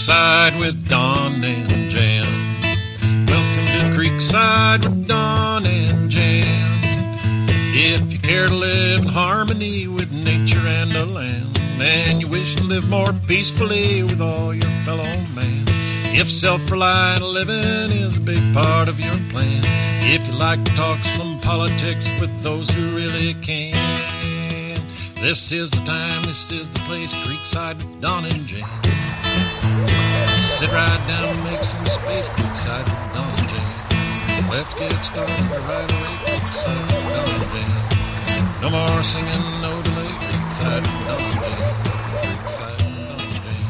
Creekside with Don and Jan. Welcome to Creekside with Don and Jan. If you care to live in harmony with nature and the land, and you wish to live more peacefully with all your fellow man, if self-reliant living is a big part of your plan, if you like to talk some politics with those who really can, this is the time, this is the place, Creekside with Don and Jan. Sit right down and make some space, Creekside with Don and Jan. Let's get started right away, Creekside with Don and Jan. No more singing, no delay, Creekside with Don and Jan. Creekside with Don and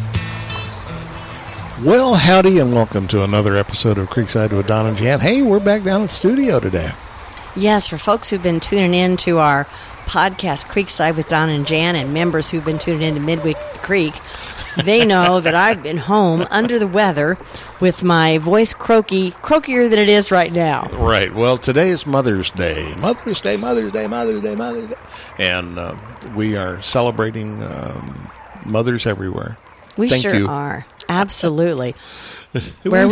Jan. Well, howdy, and welcome to another episode of Creekside with Don and Jan. Hey, we're back down at the studio today. Yes, for folks who've been tuning in to our podcast, Creekside with Don and Jan, and members who've been tuning in to Midweek Creek, they know that I've been home under the weather with my voice croakier than it is right now. Right. Well, today is Mother's Day. Mother's Day. And we are celebrating mothers everywhere. We Thank sure you. are. Absolutely. Where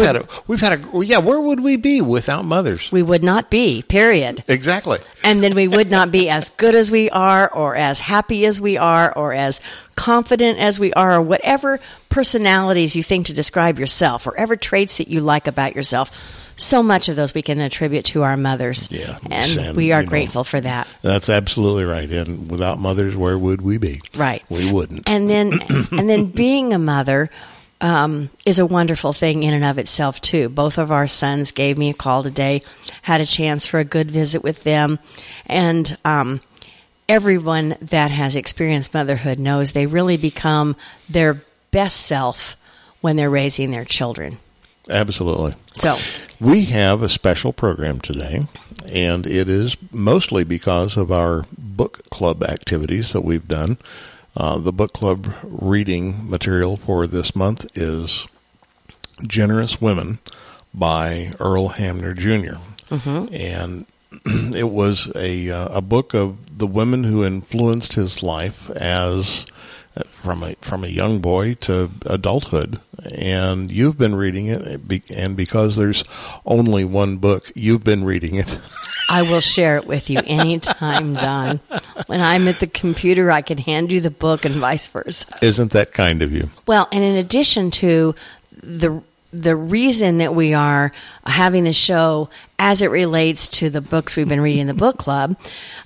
would we be without mothers? We would not be, period. Exactly. And then we would not be as good as we are, or as happy as we are, or as confident as we are, or whatever personalities you think to describe yourself, or whatever traits that you like about yourself. So much of those we can attribute to our mothers. Yeah. And we are grateful for that. That's absolutely right. And without mothers, where would we be? Right. We wouldn't. And then being a mother is a wonderful thing in and of itself, too. Both of our sons gave me a call today, had a chance for a good visit with them. And everyone that has experienced motherhood knows they really become their best self when they're raising their children. Absolutely. So we have a special program today, and it is mostly because of our book club activities that we've done. The book club reading material for this month is Generous Women by Earl Hamner Jr. Mm-hmm. And it was a book of the women who influenced his life as from a young boy to adulthood. And you've been reading it, and because there's only one book, you've been reading it. I will share it with you anytime, Don. When I'm at the computer, I can hand you the book and vice versa. Isn't that kind of you? Well, and in addition to the reason that we are having the show as it relates to the books we've been reading in the book club,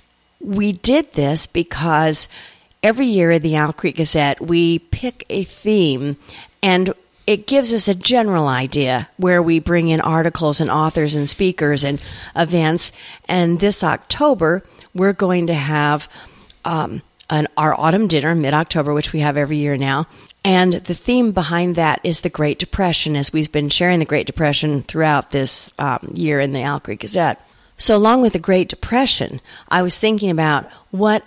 we did this because every year at the Owl Creek Gazette, we pick a theme, and it gives us a general idea where we bring in articles and authors and speakers and events. And this October, we're going to have our autumn dinner, mid-October, which we have every year now. And the theme behind that is the Great Depression, as we've been sharing the Great Depression throughout this year in the Owl Creek Gazette. So along with the Great Depression, I was thinking about what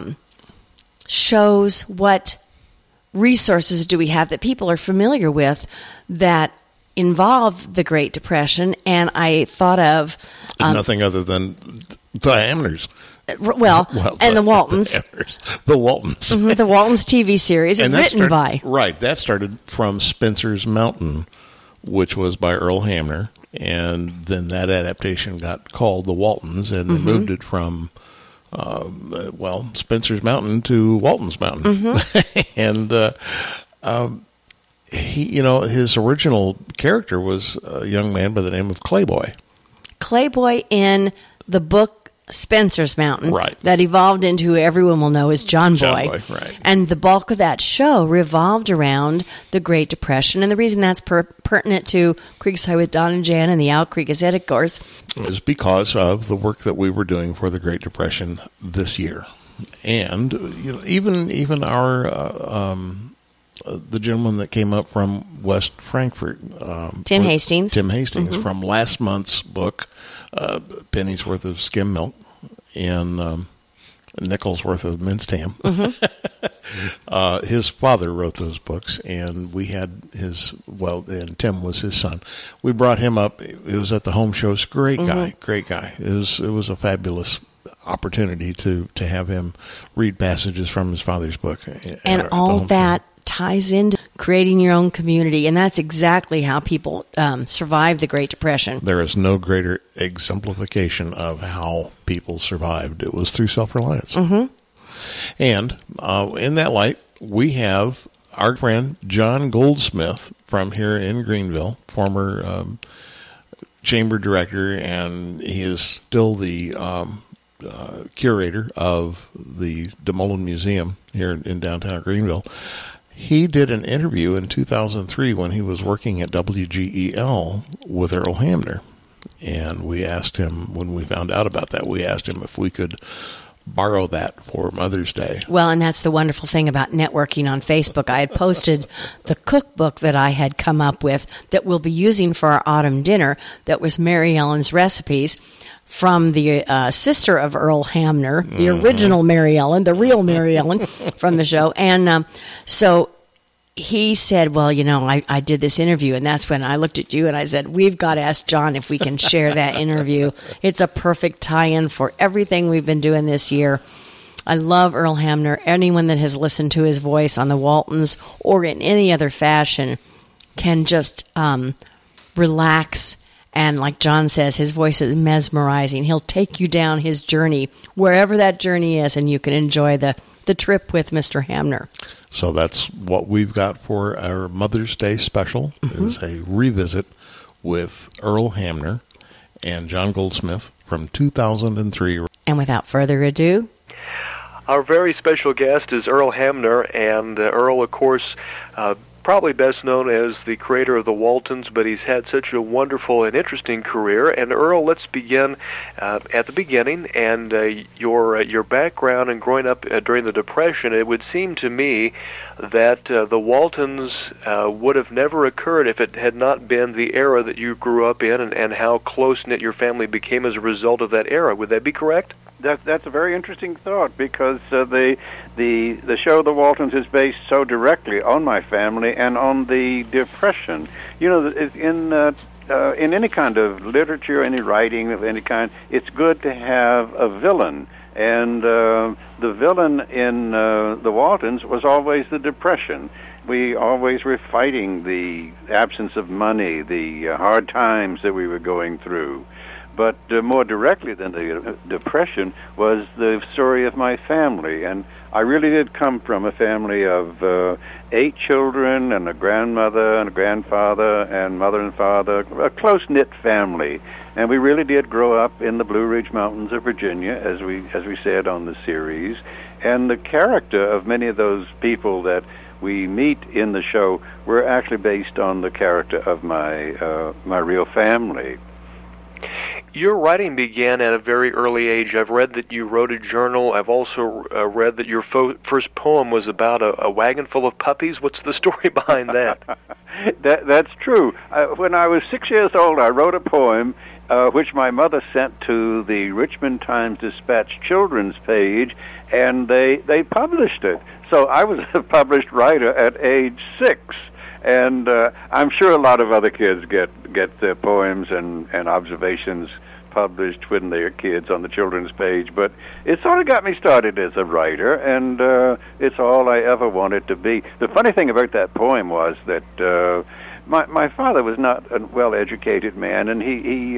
shows, what resources do we have that people are familiar with that involve the Great Depression, and I thought of nothing other than the Hamners. Well, and the Waltons. The Waltons. Mm-hmm, the Waltons TV series, and written by. Right, that started from Spencer's Mountain, which was by Earl Hamner, and then that adaptation got called The Waltons, and they moved it from Spencer's Mountain to Walton's Mountain. Mm-hmm. And his original character was a young man by the name of Clayboy. Clayboy in the book Spencer's Mountain, right, that evolved into who everyone will know as John Boy. John Boy, right. And the bulk of that show revolved around the Great Depression. And the reason that's pertinent to Creekside with Don and Jan and the Owl Creek Gazette, of course, is because of the work that we were doing for the Great Depression this year. And even our the gentleman that came up from West Frankfort, Tim Hastings, mm-hmm, from last month's book, penny's worth of skim milk and nickel's worth of minced ham. Mm-hmm. His father wrote those books, and we had and Tim was his son. We brought him up. It was at the home shows. Great guy. It was a fabulous opportunity to have him read passages from his father's book. And all that ties into creating your own community. And that's exactly how people survived the Great Depression. There is no greater exemplification of how people survived. It was through self-reliance. Mm-hmm. And in that light, we have our friend John Goldsmith from here in Greenville, former chamber director, and he is still the curator of the DeMolin Museum here in downtown Greenville. He did an interview in 2003 when he was working at WGEL with Earl Hamner. And we asked him, when we found out about that, we asked him if we could borrow that for Mother's Day. Well, and that's the wonderful thing about networking on Facebook. I had posted the cookbook that I had come up with that we'll be using for our autumn dinner. That was Mary Ellen's recipes from the sister of Earl Hamner, the original Mary Ellen, the real Mary Ellen from the show. And so he said, well, you know, I did this interview, and that's when I looked at you and I said, we've got to ask John if we can share that interview. It's a perfect tie-in for everything we've been doing this year. I love Earl Hamner. Anyone that has listened to his voice on the Waltons or in any other fashion can just relax. And like John says, his voice is mesmerizing. He'll take you down his journey, wherever that journey is, and you can enjoy the trip with Mr. Hamner. So that's what we've got for our Mother's Day special, is a revisit with Earl Hamner and John Goldsmith from 2003. And without further ado, our very special guest is Earl Hamner, and Earl, of course, probably best known as the creator of the Waltons, but he's had such a wonderful and interesting career. And Earl, let's begin at the beginning, and your background and growing up during the Depression. It would seem to me that the Waltons would have never occurred if it had not been the era that you grew up in, and how close-knit your family became as a result of that era. Would that be correct? That's a very interesting thought, because the show The Waltons is based so directly on my family and on the Depression. You know, in any kind of literature, any writing of any kind, it's good to have a villain. And the villain in The Waltons was always the Depression. We always were fighting the absence of money, the hard times that we were going through. But more directly than the Depression was the story of my family. And I really did come from a family of 8 children and a grandmother and a grandfather and mother and father, a close-knit family. And we really did grow up in the Blue Ridge Mountains of Virginia, as we said on the series. And the character of many of those people that we meet in the show were actually based on the character of my real family. Your writing began at a very early age. I've read that you wrote a journal. I've also read that your first poem was about a wagon full of puppies. What's the story behind that? That's true. When I was 6 years old, I wrote a poem which my mother sent to the Richmond Times-Dispatch children's page, and they published it. So I was a published writer at age 6. And I'm sure a lot of other kids get their poems and observations published when they're kids on the children's page. But it sort of got me started as a writer, and it's all I ever wanted to be. The funny thing about that poem was that my father was not a well-educated man, and he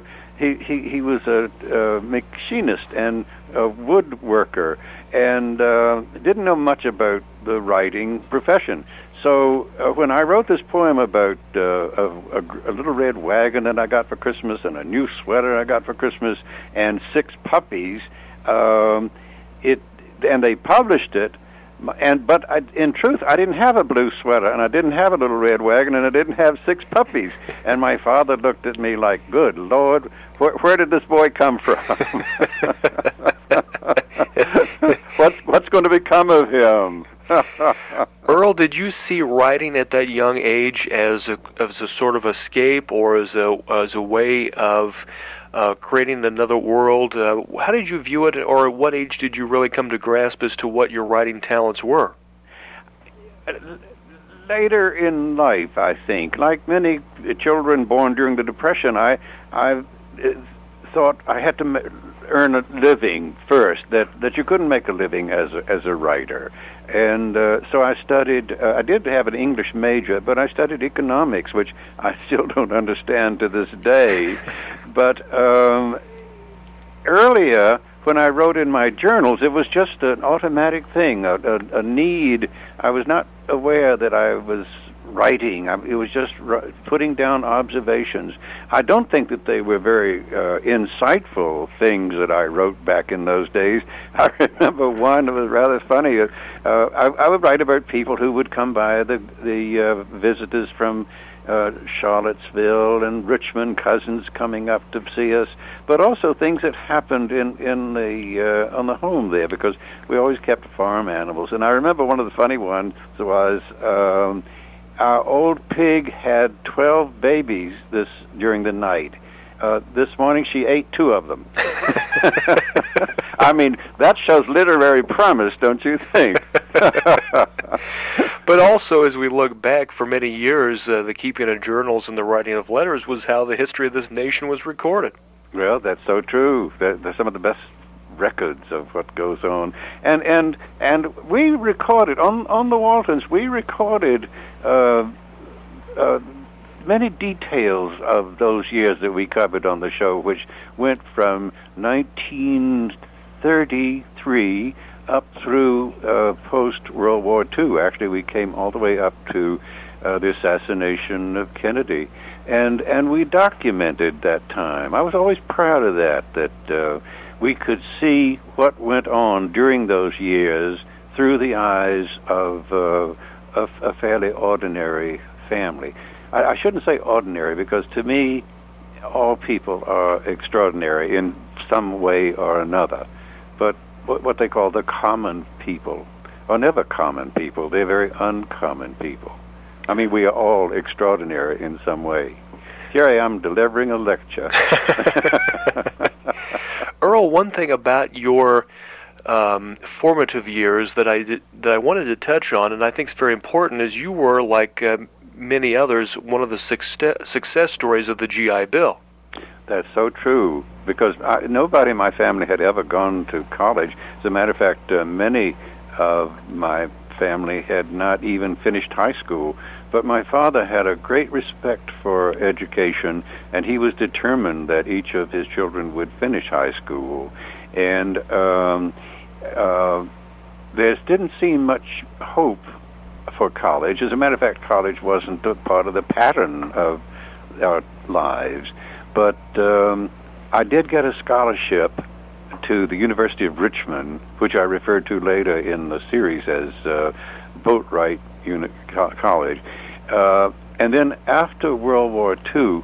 was a machinist and a woodworker, and didn't know much about the writing profession. So when I wrote this poem about a little red wagon that I got for Christmas and a new sweater I got for Christmas and 6 puppies, and they published it. But in truth, I didn't have a blue sweater, and I didn't have a little red wagon, and I didn't have 6 puppies. And my father looked at me like, "Good Lord, where did this boy come from? What's going to become of him?" Earl, did you see writing at that young age as a sort of escape, or as a way of creating another world? How did you view it, or at what age did you really come to grasp as to what your writing talents were? Later in life, I think. Like many children born during the Depression, I thought I had to earn a living first, that you couldn't make a living as a writer. And so I studied, I did have an English major, but I studied economics, which I still don't understand to this day. But earlier, when I wrote in my journals, it was just an automatic thing, a need. I was not aware that I was writing. It was just putting down observations. I don't think that they were very insightful things that I wrote back in those days. I remember one that was rather funny. I would write about people who would come by, the visitors from Charlottesville and Richmond, cousins coming up to see us, but also things that happened in the on the home there, because we always kept farm animals. And I remember one of the funny ones was our old pig had 12 babies during the night. This morning she ate 2 of them. I mean, that shows literary promise, don't you think? But also, as we look back for many years, the keeping of journals and the writing of letters was how the history of this nation was recorded. Well, that's so true. They're some of the best records of what goes on. And we recorded, on the Waltons, we recorded many details of those years that we covered on the show, which went from 1933 up through post-World War II. Actually, we came all the way up to the assassination of Kennedy. And we documented that time. I was always proud of that we could see what went on during those years through the eyes of a fairly ordinary family. I shouldn't say ordinary, because to me, all people are extraordinary in some way or another. But what they call the common people are never common people. They're very uncommon people. I mean, we are all extraordinary in some way. Here I am delivering a lecture. Earl, one thing about your formative years that I wanted to touch on, and I think is very important, is you were, like many others, one of the success stories of the GI Bill. That's so true, because nobody in my family had ever gone to college. As a matter of fact, many of my family had not even finished high school. But my father had a great respect for education, and he was determined that each of his children would finish high school. And there didn't seem much hope for college. As a matter of fact, college wasn't a part of the pattern of our lives. But I did get a scholarship to the University of Richmond, which I referred to later in the series as Boatwright College. And then after World War II,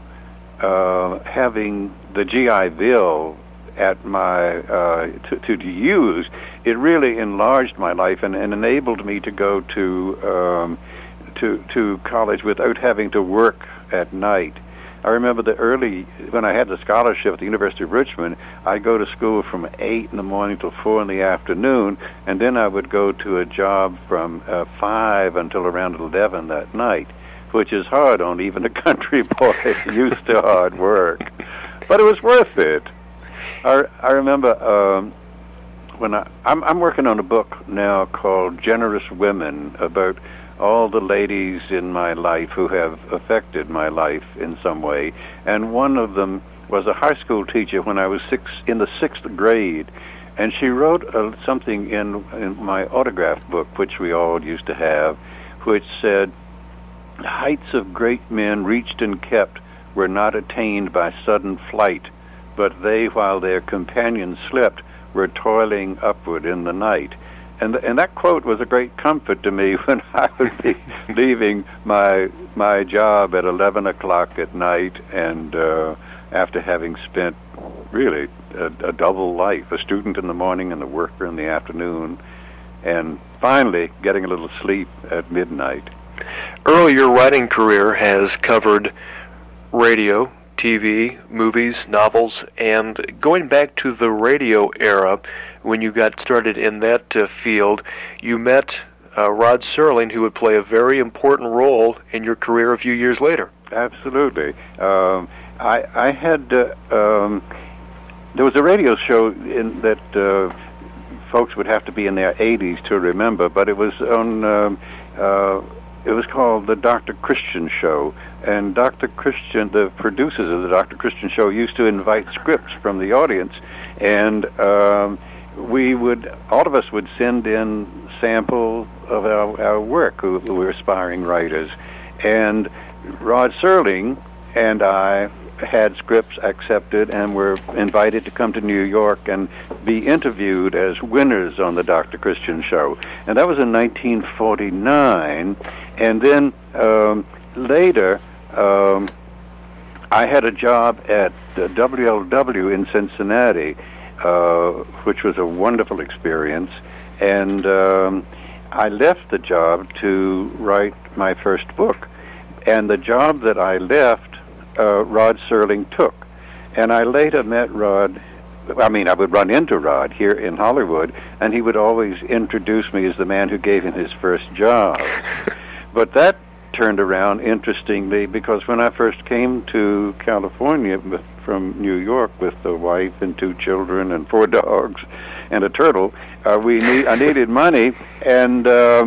having the GI Bill at my to use, it really enlarged my life and enabled me to go to college without having to work at night. I remember when I had the scholarship at the University of Richmond, I'd go to school from 8 in the morning till 4 in the afternoon, and then I would go to a job from 5 until around 11 that night, which is hard on even a country boy used to hard work. But it was worth it. I remember when I'm working on a book now called Generous Women, about all the ladies in my life who have affected my life in some way. And one of them was a high school teacher when I was in the 6th grade. And she wrote something in my autograph book, which we all used to have, which said, "The heights of great men reached and kept were not attained by sudden flight, but they, while their companions slept, were toiling upward in the night." And that quote was a great comfort to me when I would be leaving my job at 11 o'clock at night, and after having spent really a double life, a student in the morning and a worker in the afternoon, and finally getting a little sleep at midnight. Earl, your writing career has covered radio, TV, movies, novels, and going back to the radio era, when you got started in that field, you met Rod Serling, who would play a very important role in your career a few years later. Absolutely. I had there was a radio show that folks would have to be in their 80s to remember, but it was on. It was called the Dr. Christian Show, and Dr. Christian, the producers of the Dr. Christian Show, used to invite scripts from the audience, and all of us would send in samples of our work, who were aspiring writers, and Rod Serling and I had scripts accepted and were invited to come to New York and be interviewed as winners on the Dr. Christian Show. And that was in 1949. And then later, I had a job at WLW in Cincinnati, which was a wonderful experience. And I left the job to write my first book. And the job that I left, Rod Serling took. And I later met Rod. I would run into Rod here in Hollywood, and he would always introduce me as the man who gave him his first job. But that turned around, interestingly, because when I first came to California from New York with a wife and 2 children and 4 dogs and a turtle, I needed money, and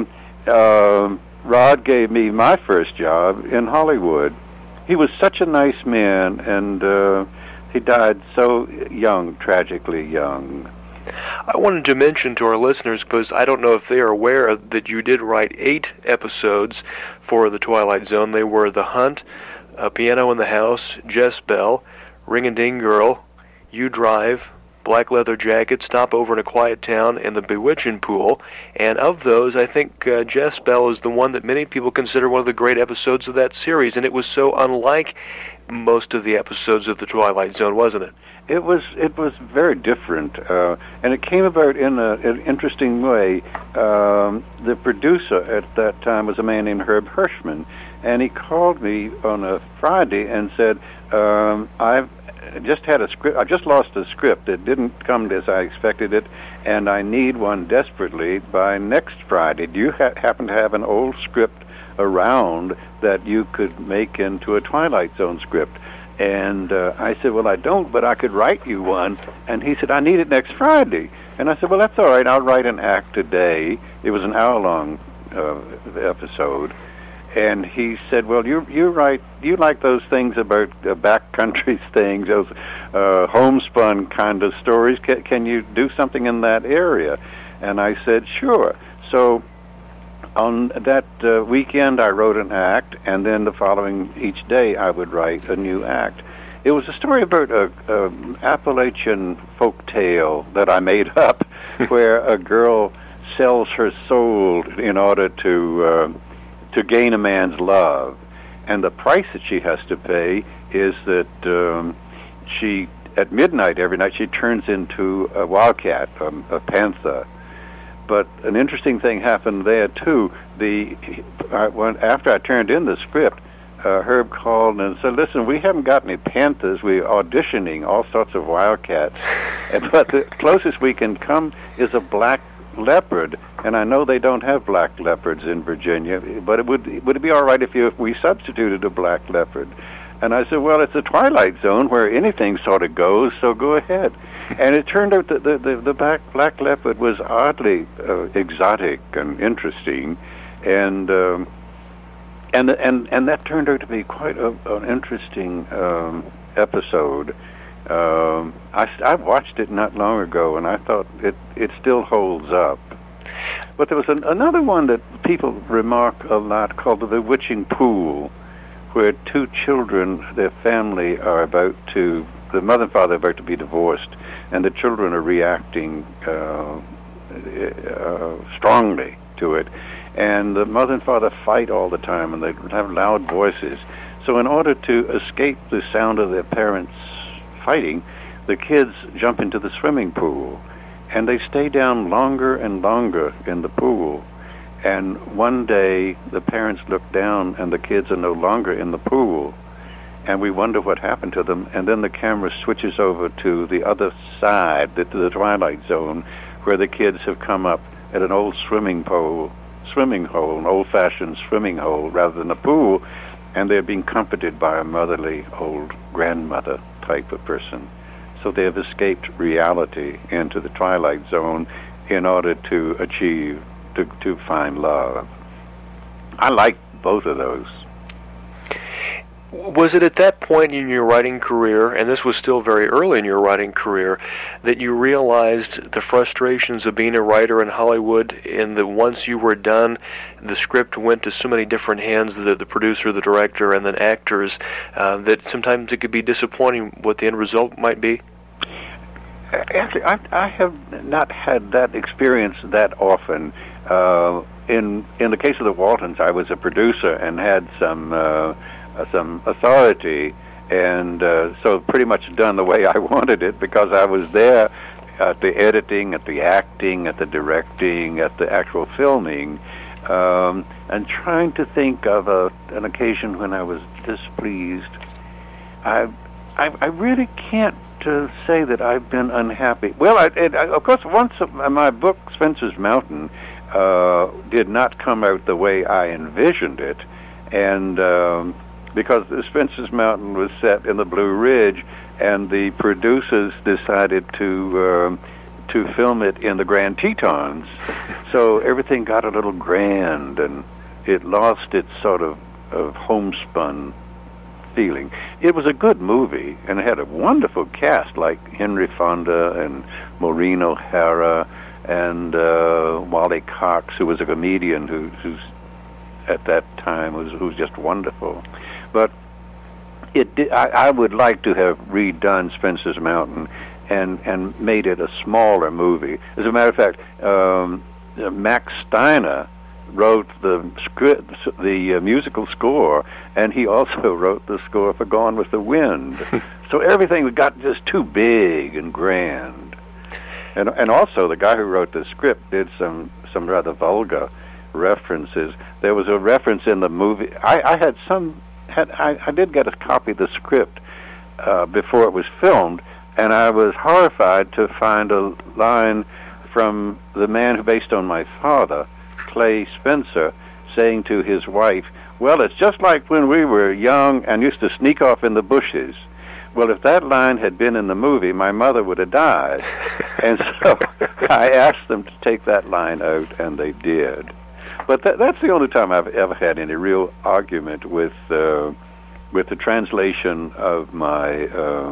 Rod gave me my first job in Hollywood. He was such a nice man, and he died so young, tragically young. I wanted to mention to our listeners, because I don't know if they are aware, that you did write 8 episodes for The Twilight Zone. They were The Hunt, Piano in the House, Jess Bell, Ring-a-Ding Girl, You Drive, Black Leather Jacket, Stop Over in a Quiet Town, and The Bewitching Pool. And of those, I think Jess Bell is the one that many people consider one of the great episodes of that series, and it was so unlike most of the episodes of The Twilight Zone, wasn't it? It was very different, and it came about in an interesting way. The producer at that time was a man named Herb Hirschman, and he called me on a Friday and said, I've just had a script. I just lost a script. It didn't come as I expected it, and I need one desperately by next Friday. Do you happen to have an old script around that you could make into a Twilight Zone script? And I said, well, I don't, but I could write you one. And he said, I need it next Friday. And I said, well, that's all right. I'll write an act today. It was an hour-long episode. And he said, well, you like those things about backcountry things, those homespun kind of stories. Can you do something in that area? And I said, sure. So on that weekend, I wrote an act, and then the following each day, I would write a new act. It was a story about a Appalachian folk tale that I made up, where a girl sells her soul in order to gain a man's love, and the price that she has to pay is that she, at midnight every night, she turns into a wildcat, a panther. But an interesting thing happened there too. After I turned in the script, Herb called and said, listen, we haven't got any panthers. We're auditioning all sorts of wildcats. But the closest we can come is a black leopard. And I know they don't have black leopards in Virginia, but would it be all right if we substituted a black leopard? And I said, well, it's a Twilight Zone where anything sort of goes, so go ahead. And it turned out that the black leopard was oddly exotic and interesting, and that turned out to be quite an interesting episode. I watched it not long ago, and I thought it still holds up. But there was another one that people remark a lot called The Bewitching Pool, where 2 children, their family the mother and father are about to be divorced, and the children are reacting strongly to it. And the mother and father fight all the time, and they have loud voices. So in order to escape the sound of their parents fighting, the kids jump into the swimming pool, and they stay down longer and longer in the pool. And one day, the parents look down, and the kids are no longer in the pool. And we wonder what happened to them. And then the camera switches over to the other side, to the Twilight Zone, where the kids have come up at an old swimming hole, an old-fashioned swimming hole, rather than a pool. And they're being comforted by a motherly old grandmother type of person. so they have escaped reality into the twilight zone in order to achieve, to find love. I like both of those. Was it at that point in your writing career, and this was still very early in your writing career, that you realized the frustrations of being a writer in Hollywood, and that once you were done, the script went to so many different hands, the producer, the director, and then actors, that sometimes it could be disappointing what the end result might be? Actually, I have not had that experience that often. In the case of the Waltons, I was a producer and had some authority, and so pretty much done the way I wanted it, because I was there at the editing, at the acting, at the directing, at the actual filming, and trying to think of an occasion when I was displeased. I really can't say that I've been unhappy. Well, of course, once my book, Spencer's Mountain, did not come out the way I envisioned it, and because Spencer's Mountain was set in the Blue Ridge, and the producers decided to film it in the Grand Tetons, so everything got a little grand, and it lost its sort of homespun feeling. It was a good movie, and it had a wonderful cast like Henry Fonda and Maureen O'Hara and Wally Cox, who was a comedian who's at that time who's just wonderful. But I would like to have redone Spencer's Mountain and made it a smaller movie. As a matter of fact, Max Steiner wrote the script, the musical score, and he also wrote the score for Gone with the Wind. So everything got just too big and grand. And also the guy who wrote the script did some rather vulgar references. There was a reference in the movie. I did get a copy of the script before it was filmed, and I was horrified to find a line from the man who based on my father, Clay Spencer, saying to his wife, "Well, it's just like when we were young and used to sneak off in the bushes." Well, if that line had been in the movie, my mother would have died. And so I asked them to take that line out, and they did. But that's the only time I've ever had any real argument with the translation of my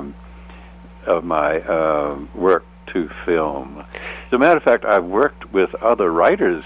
work to film. As a matter of fact, I've worked with other writers'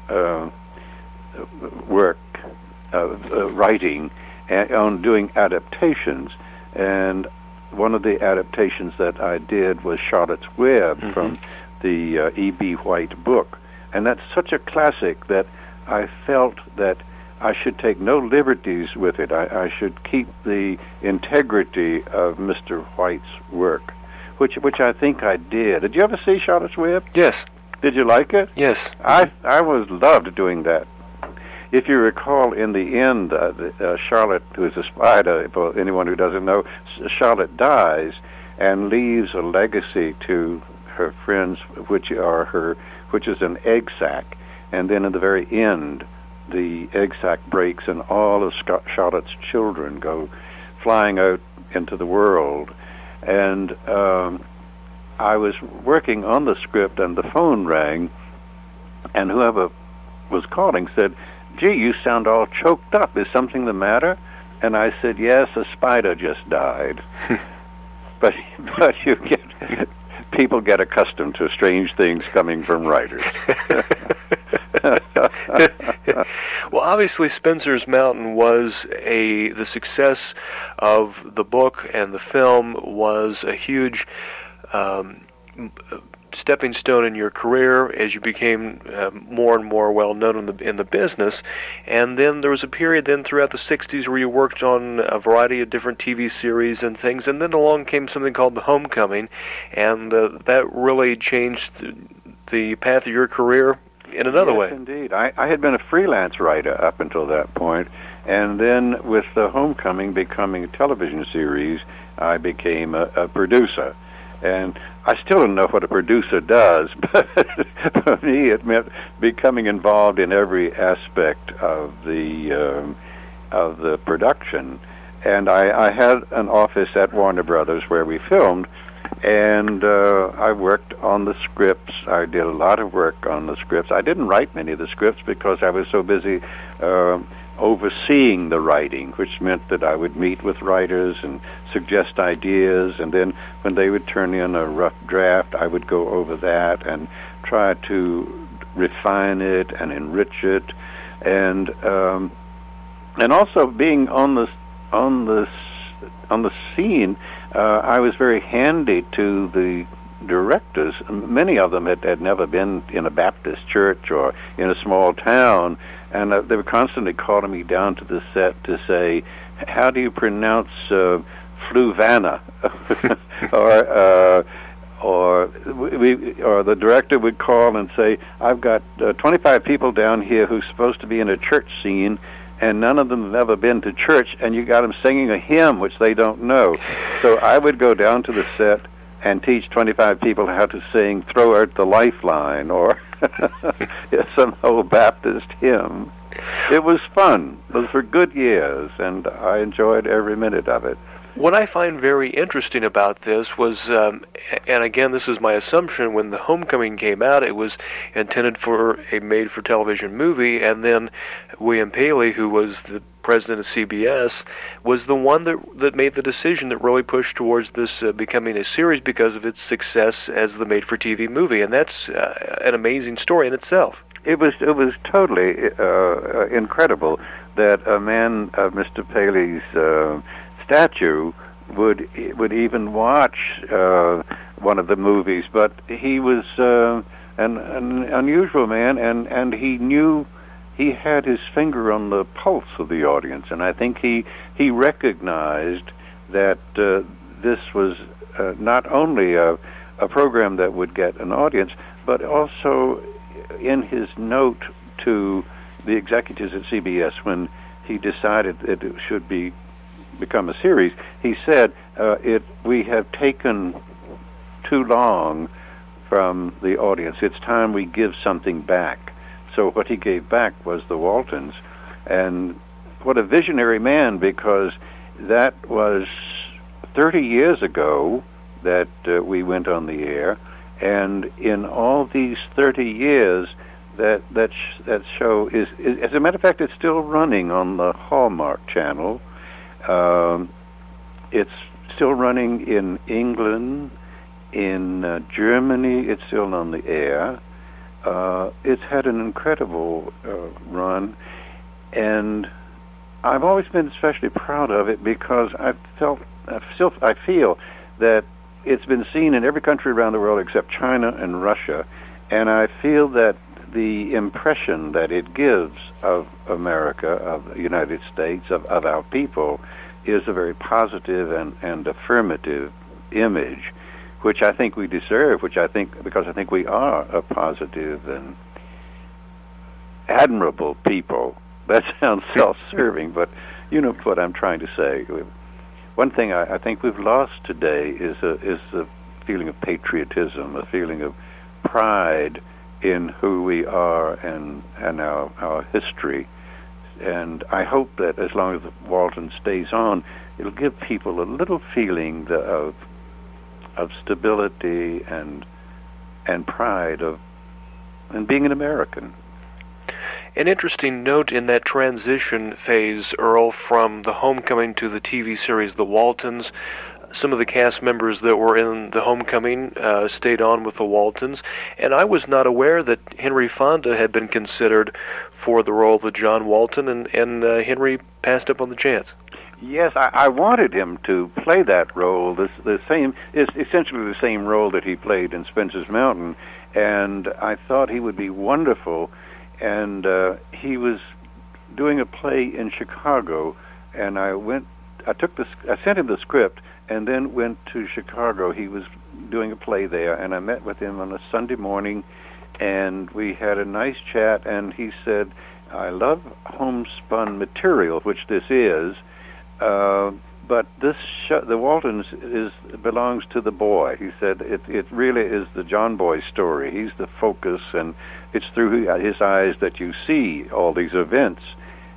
writing and on doing adaptations, and one of the adaptations that I did was Charlotte's Web from the E.B. White book, and that's such a classic that I felt that I should take no liberties with it. I should keep the integrity of Mr. White's work, which I think I did. Did you ever see Charlotte's Web? Yes. Did you like it? Yes. I loved doing that. If you recall, in the end, Charlotte, who is a spider, for anyone who doesn't know, Charlotte dies and leaves a legacy to her friends, which is an egg sac. And then in the very end, the egg sac breaks, and all of Charlotte's children go flying out into the world. And I was working on the script, and the phone rang, and whoever was calling said, "Gee, you sound all choked up. Is something the matter?" And I said, "Yes, a spider just died." but people get accustomed to strange things coming from writers. Well, obviously, Spencer's Mountain was the success of the book, and the film was a huge stepping stone in your career as you became more and more well known in the business. And then there was a period then throughout the 60s where you worked on a variety of different TV series and things, and then along came something called The Homecoming, and that really changed the path of your career in another way. Yes, indeed. I had been a freelance writer up until that point, and then with The Homecoming becoming a television series, I became a producer. And I still don't know what a producer does, but for me it meant becoming involved in every aspect of the production. And I had an office at Warner Brothers where we filmed, And I worked on the scripts. I did a lot of work on the scripts. I didn't write many of the scripts because I was so busy overseeing the writing, which meant that I would meet with writers and suggest ideas, and then when they would turn in a rough draft, I would go over that and try to refine it and enrich it, and also being on the scene, I was very handy to the directors. Many of them had never been in a Baptist church or in a small town, and they were constantly calling me down to the set to say, "How do you pronounce Fluvanna?" or the director would call and say, "I've got 25 people down here who's supposed to be in a church scene, and none of them have ever been to church, and you got them singing a hymn which they don't know." So I would go down to the set and teach 25 people how to sing "Throw Out the Lifeline" or some old Baptist hymn. It was fun. Those were good years, and I enjoyed every minute of it. What I find very interesting about this was, and again, this is my assumption, when The Homecoming came out, it was intended for a made-for-television movie, and then William Paley, who was the president of CBS, was the one that made the decision that really pushed towards this becoming a series because of its success as the made-for-TV movie, and that's an amazing story in itself. It was totally incredible that a man of Mr. Paley's statue would even watch one of the movies, but he was an unusual man, and he knew he had his finger on the pulse of the audience, and I think he recognized that this was not only a program that would get an audience, but also in his note to the executives at CBS when he decided that it should become a series, he said, we have taken too long from the audience. It's time we give something back. So what he gave back was the Waltons. And what a visionary man, because that was 30 years ago that we went on the air. And in all these 30 years, that show is, as a matter of fact, it's still running on the Hallmark Channel. It's still running in England, in Germany. It's still on the air. It's had an incredible run, and I've always been especially proud of it because I feel that it's been seen in every country around the world except China and Russia, and I feel that the impression that it gives of America, of the United States, of our people, is a very positive and affirmative image, which I think we deserve, because I think we are a positive and admirable people. That sounds self-serving, but you know what I'm trying to say. One thing I think we've lost today is a feeling of patriotism, a feeling of pride in who we are and our history. And I hope that as long as Walton stays on, it'll give people a little feeling of stability and pride in being an American. An interesting note in that transition phase, Earl, from The Homecoming to the TV series The Waltons, some of the cast members that were in The Homecoming stayed on with the Waltons, and I was not aware that Henry Fonda had been considered for the role of John Walton, and Henry passed up on the chance. Yes, I wanted him to play that role. It's essentially the same role that he played in Spencer's Mountain, and I thought he would be wonderful. And he was doing a play in Chicago, and I sent him the script, and then went to Chicago. He was doing a play there, and I met with him on a Sunday morning, and we had a nice chat, and he said, "I love homespun material," which this is, but this the Waltons belongs to the boy. He said it really is the John Boy story. He's the focus, and it's through his eyes that you see all these events.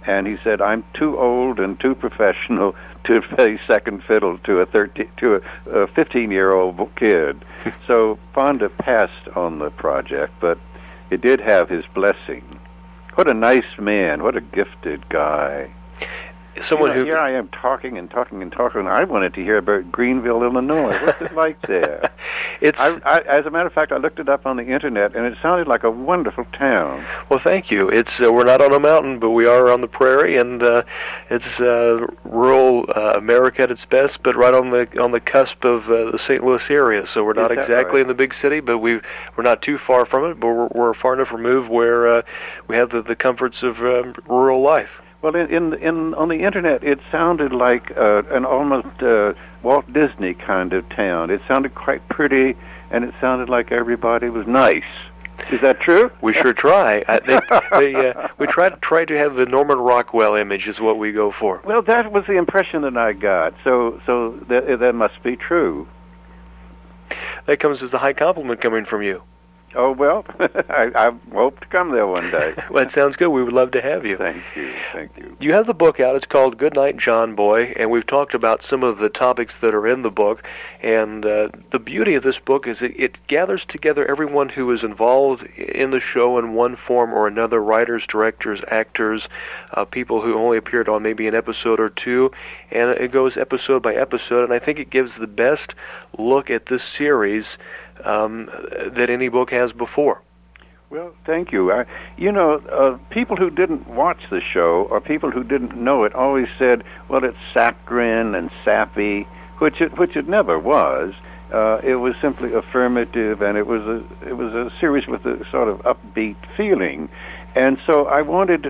and he said, "I'm too old and too professional to play second fiddle to a 15-year-old kid." So Fonda passed on the project, but it did have his blessing. What a nice man! What a gifted guy! Here I am talking and talking and talking. I wanted to hear about Greenville, Illinois. What's it like there? As a matter of fact, I looked it up on the internet, and it sounded like a wonderful town. Well, thank you. It's we're not on a mountain, but we are on the prairie, and it's rural America at its best, but right on the cusp of the St. Louis area. So we're not exactly in the big city, but we're not too far from it. But we're far enough removed where we have the comforts of rural life. Well, on the internet, it sounded like an almost Walt Disney kind of town. It sounded quite pretty, and it sounded like everybody was nice. Is that true? We sure try. We try to have the Norman Rockwell image is what we go for. Well, that was the impression that I got. So that must be true. That comes as a high compliment coming from you. Oh, well, I hope to come there one day. Well, that sounds good. We would love to have you. Thank you. Thank you. You have the book out. It's called Goodnight, John Boy, and we've talked about some of the topics that are in the book. And the beauty of this book is it gathers together everyone who is involved in the show in one form or another, writers, directors, actors, people who only appeared on maybe an episode or two, and it goes episode by episode. And I think it gives the best look at this series that any book has before. Well, thank you. People who didn't watch the show or people who didn't know it always said, well, it's saccharine and sappy, which it never was. It was simply affirmative, and it was a series with a sort of upbeat feeling. And so I wanted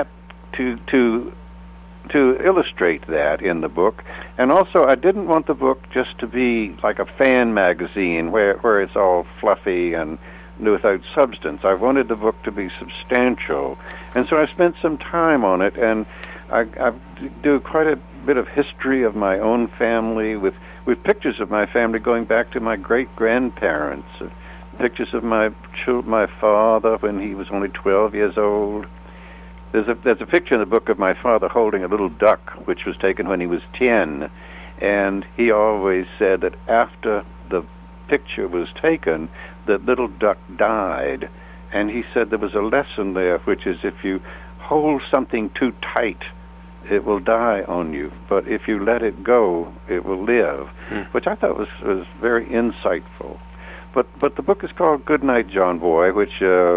to illustrate that in the book. And also, I didn't want the book just to be like a fan magazine where it's all fluffy and without substance. I wanted the book to be substantial. And so I spent some time on it, and I do quite a bit of history of my own family with pictures of my family going back to my great-grandparents, pictures of my father when he was only 12 years old. There's a picture in the book of my father holding a little duck, which was taken when he was 10, and he always said that after the picture was taken, the little duck died, and he said there was a lesson there, which is if you hold something too tight, it will die on you, but if you let it go, it will live, which I thought was very insightful. But the book is called Goodnight, John Boy, which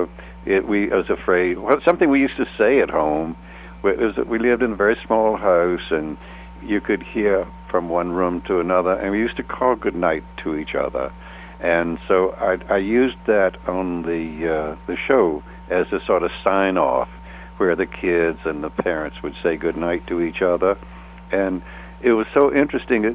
something we used to say at home was that we lived in a very small house, and you could hear from one room to another, and we used to call goodnight to each other. And so I used that on the show as a sort of sign-off, where the kids and the parents would say goodnight to each other. And it was so interesting.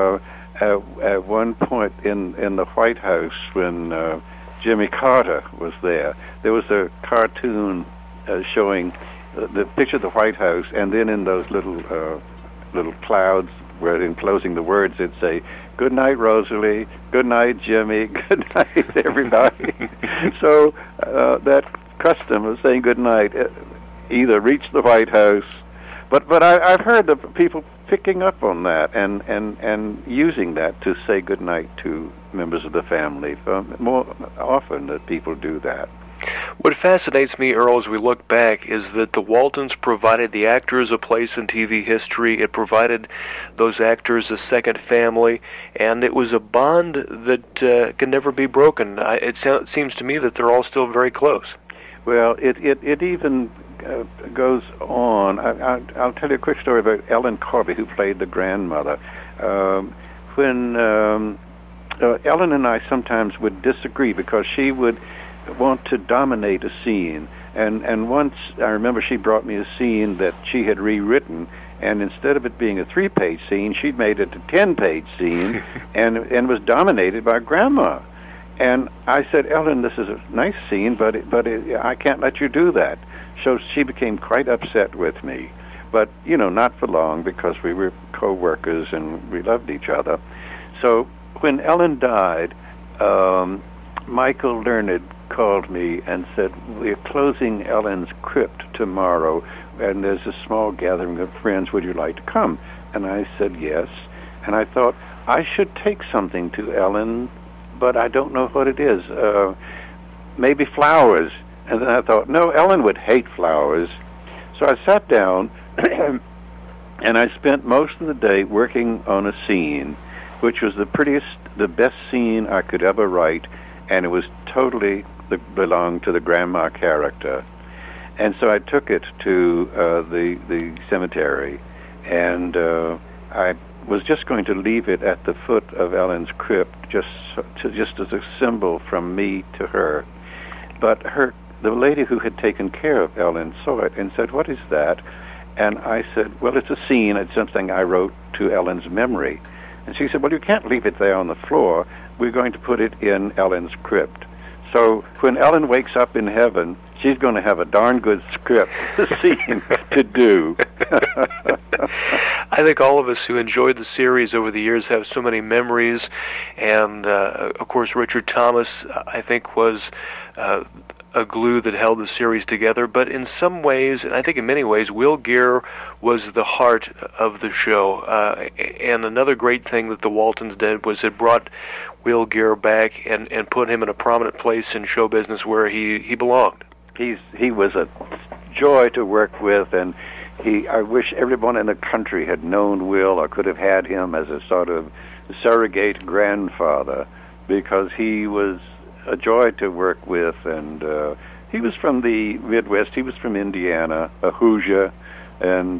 At one point in the White House, when Jimmy Carter was there was a cartoon showing the picture of the White House, and then in those little clouds, where enclosing the words, it'd say, "Good night, Rosalie. Good night, Jimmy. Good night, everybody." So that custom of saying good night either reached the White House, but I've heard of people picking up on that and using that to say good night to members of the family. More often that people do that. What fascinates me, Earl, as we look back, is that the Waltons provided the actors a place in TV history. It provided those actors a second family, and it was a bond that can never be broken. It seems to me that they're all still very close. Well, it even goes on. I'll tell you a quick story about Ellen Corby, who played the grandmother. When Ellen and I sometimes would disagree because she would want to dominate a scene. And once, I remember she brought me a scene that she had rewritten, and instead of it being a 3-page scene, she'd made it a 10-page scene and was dominated by Grandma. And I said, Ellen, this is a nice scene, but I can't let you do that. So she became quite upset with me. But, not for long, because we were co-workers and we loved each other. So when Ellen died, Michael Learned called me and said, "We're closing Ellen's crypt tomorrow, and there's a small gathering of friends. Would you like to come?" And I said yes. And I thought, I should take something to Ellen, but I don't know what it is. Maybe flowers. And then I thought, no, Ellen would hate flowers. So I sat down, and I spent most of the day working on a scene, which was the best scene I could ever write, and it was totally belonged to the grandma character. And so I took it to the cemetery, and I was just going to leave it at the foot of Ellen's crypt, just as a symbol from me to her. But the lady who had taken care of Ellen saw it and said, "What is that?" And I said, "Well, it's a scene. It's something I wrote to Ellen's memory." And she said, "Well, you can't leave it there on the floor. We're going to put it in Ellen's crypt. So when Ellen wakes up in heaven, she's going to have a darn good script scene to do." I think all of us who enjoyed the series over the years have so many memories, and of course Richard Thomas, I think, was a glue that held the series together. But in some ways, and I think in many ways, Will Geer was the heart of the show. And another great thing that the Waltons did was it brought Will Geer back and put him in a prominent place in show business where he belonged. He was a joy to work with, and I wish everyone in the country had known Will or could have had him as a sort of surrogate grandfather, because he was a joy to work with, and he was from the Midwest. He was from Indiana, a Hoosier, and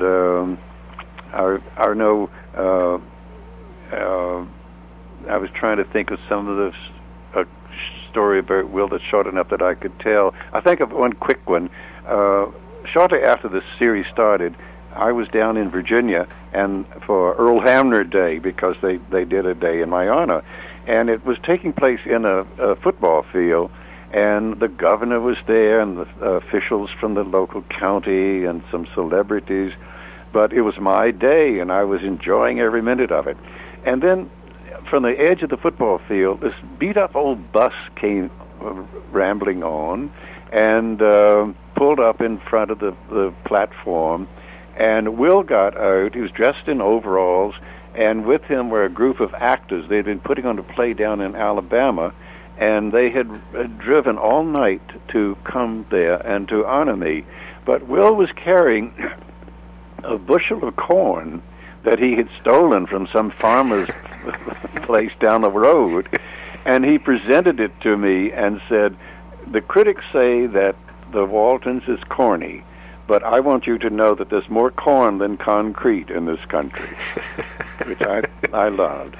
I was trying to think of some of the story about Will that's short enough that I could tell. I think of one quick one. Shortly after the series started, I was down in Virginia and for Earl Hamner Day, because they did a day in my honor. And it was taking place in a football field, and the governor was there, and the officials from the local county, and some celebrities. But it was my day, and I was enjoying every minute of it. And then from the edge of the football field, this beat-up old bus came rambling on and pulled up in front of the platform. And Will got out. He was dressed in overalls, and with him were a group of actors. They'd been putting on a play down in Alabama, and they had driven all night to come there and to honor me. But Will was carrying a bushel of corn that he had stolen from some farmer's place down the road, and he presented it to me and said, "The critics say that the Waltons is corny, but I want you to know that there's more corn than concrete in this country," which I loved.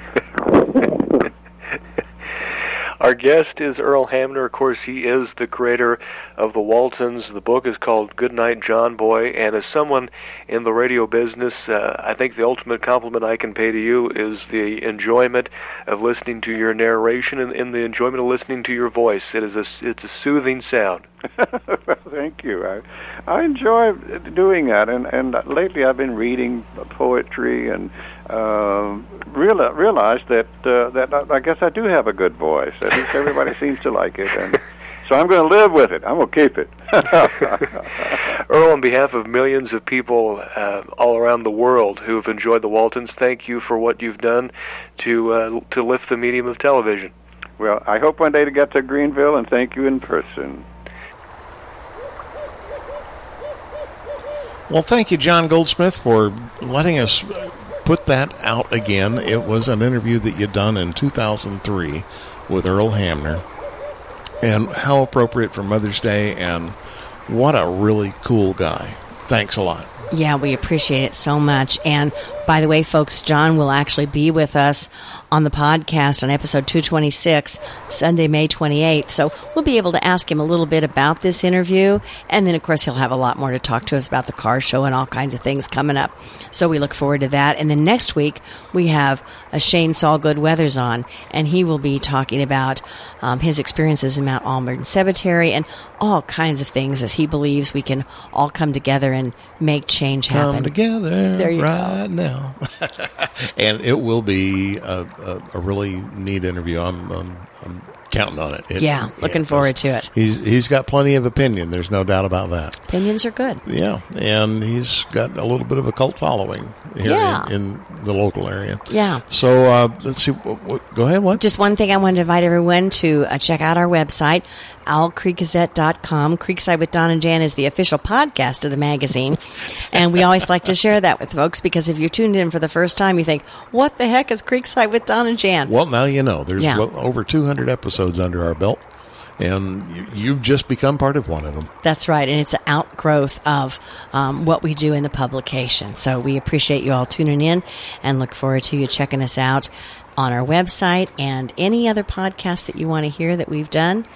Our guest is Earl Hamner. Of course, he is the creator of the Waltons. The book is called Goodnight, John Boy. And as someone in the radio business, I think the ultimate compliment I can pay to you is the enjoyment of listening to your narration and the enjoyment of listening to your voice. It's a soothing sound. Well, thank you. I enjoy doing that, and lately I've been reading poetry and realized that I guess I do have a good voice. At least everybody seems to like it, and so I'm going to live with it. I'm going to keep it. Earl, on behalf of millions of people all around the world who have enjoyed the Waltons, thank you for what you've done to lift the medium of television. Well, I hope one day to get to Greenville, and thank you in person. Well, thank you, John Goldsmith, for letting us put that out again. It was an interview that you'd done in 2003 with Earl Hamner. And how appropriate for Mother's Day, and what a really cool guy. Thanks a lot. Yeah, we appreciate it so much. And by the way, folks, John will actually be with us on the podcast on episode 226, Sunday, May 28th. So we'll be able to ask him a little bit about this interview. And then, of course, he'll have a lot more to talk to us about the car show and all kinds of things coming up. So we look forward to that. And then next week, we have Shane Saulgood Weathers on, and he will be talking about his experiences in Mount Auburn Cemetery and all kinds of things, as he believes we can all come together and make change happen. Come together right go. now. And it will be a really neat interview. I'm counting on it. Looking forward to it. He's got plenty of opinion. There's no doubt about that. Opinions are good. Yeah, and he's got a little bit of a cult following here in the local area. Yeah. So let's see. Go ahead. What? Just one thing I wanted to invite everyone to check out our website, owlcreekgazette.com. Creekside with Don and Jan is the official podcast of the magazine. And we always like to share that with folks because if you're tuned in for the first time, you think, what the heck is Creekside with Don and Jan? Well, now you know. There's over 200 episodes under our belt. And you've just become part of one of them. That's right. And it's an outgrowth of what we do in the publication. So we appreciate you all tuning in and look forward to you checking us out on our website and any other podcast that you want to hear that we've done.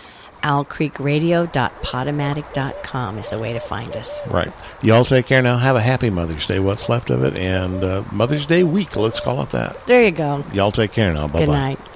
owlcreekradio.podomatic.com is the way to find us. Right. Y'all take care now. Have a happy Mother's Day, what's left of it, and Mother's Day week, let's call it that. There you go. Y'all take care now. Bye-bye. Good night.